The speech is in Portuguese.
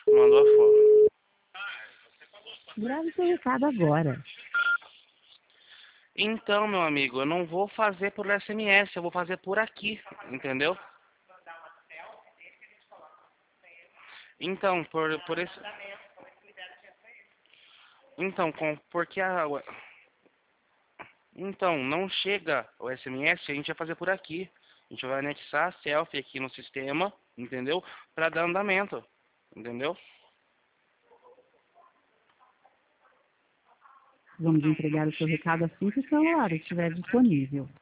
Mandou a foto. Grave seu recado agora. Então, meu amigo, eu não vou fazer por SMS, eu vou fazer por aqui, entendeu? Então, por esse... Então, porque a... Então, não chega o SMS, a gente vai fazer por aqui. A gente vai anexar a selfie aqui no sistema, entendeu? Pra dar andamento, entendeu? Vamos entregar o seu recado assim que o celular estiver disponível.